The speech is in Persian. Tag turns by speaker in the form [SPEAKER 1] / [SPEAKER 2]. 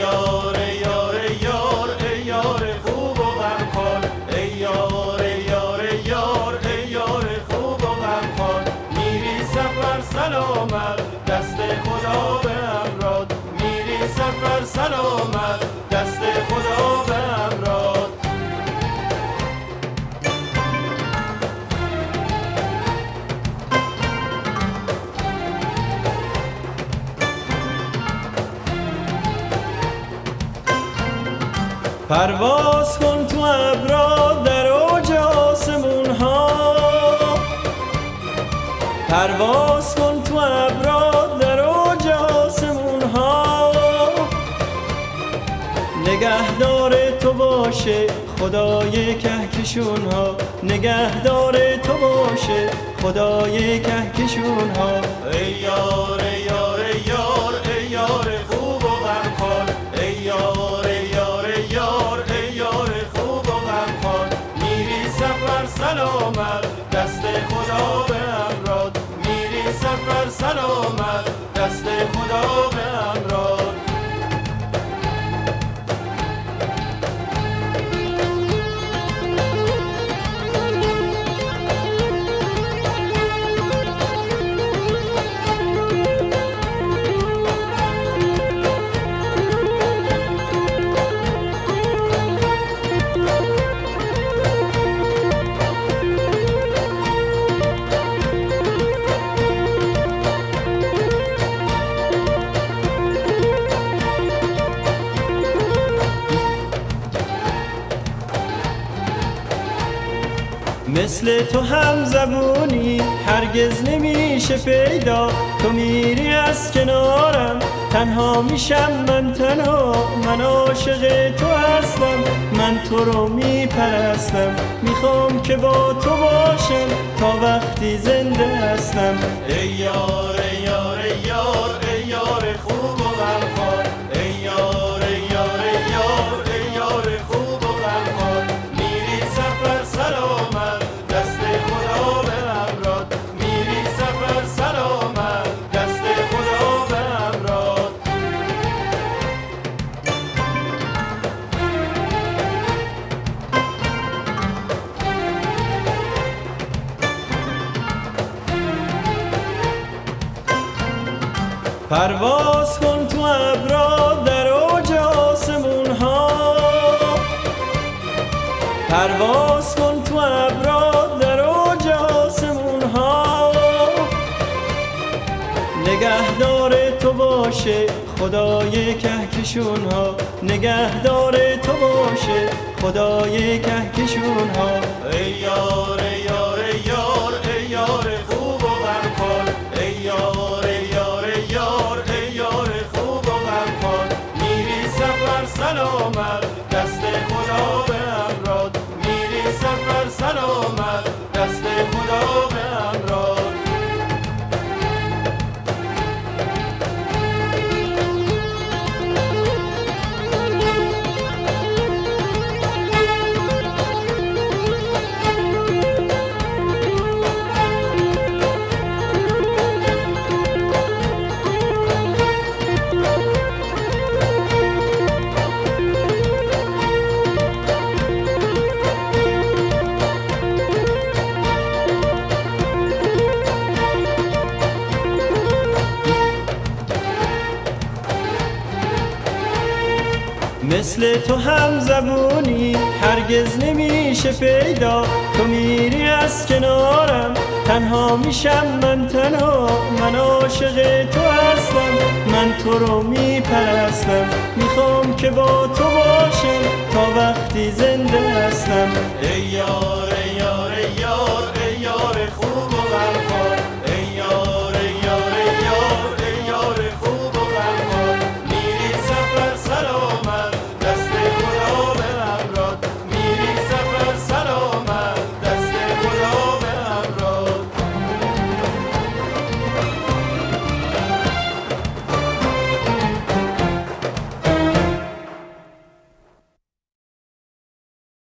[SPEAKER 1] یار یار یار ای یار خوب و غمخوار، ای یار یار یار ای یار خوب و غمخوار. میری سفر سلامت دست خدا به امراد، میری سفر سلامت دست خدا به امراد. پرواز کن تو ابرا در اوج آسمون ها، پرواز کن تو ابرا در اوج آسمون ها. نگهدار تو باشه خدای کهکشون ها، نگهدار تو باشه خدای کهکشون ها. ای یار یار یار ای یار خوب و غمخوار، ای یار یار یار ای یار خوب و غمخوار. میری سفر سلامت دست خدا به امراد، میری سفر سلامت دست خدا به امراد. مثل تو هم زبونی هرگز نمیشه پیدا، تو میری از کنارم تنها میشم من تنها. من عاشق تو هستم، من تو رو میپرستم، میخوام که با تو باشم تا وقتی زنده هستم. ای یار یار یار ای یار خوب و غمخوار، ای یار یار یار ای یار خوب و غمخوار. میری سفر سلامت دست خدا به امراد، میری سفر سلامت دست خدا به امراد. پرواز کن تو ابرا در اوج آسمون ها، پرواز کن تو ابرا در اوج آسمون ها. نگهدار تو باشه خدای کهکشون ها، نگهدار تو باشه خدای کهکشون ها. ای یار یار یار ای یار خوب و غمخوار، ای یار یار یار ای یار خوب و غمخوار. میری سفر سلامت دست خدا به امراد، میری سفر سلامت دست خدا به امراد. مثل تو هم زبونی هرگز نمیشه پیدا، تو میری از کنارم تنها میشم من تنها. من عاشق تو هستم، من تو رو میپرستم، میخوام که با تو باشم تا وقتی زنده هستم. ای یار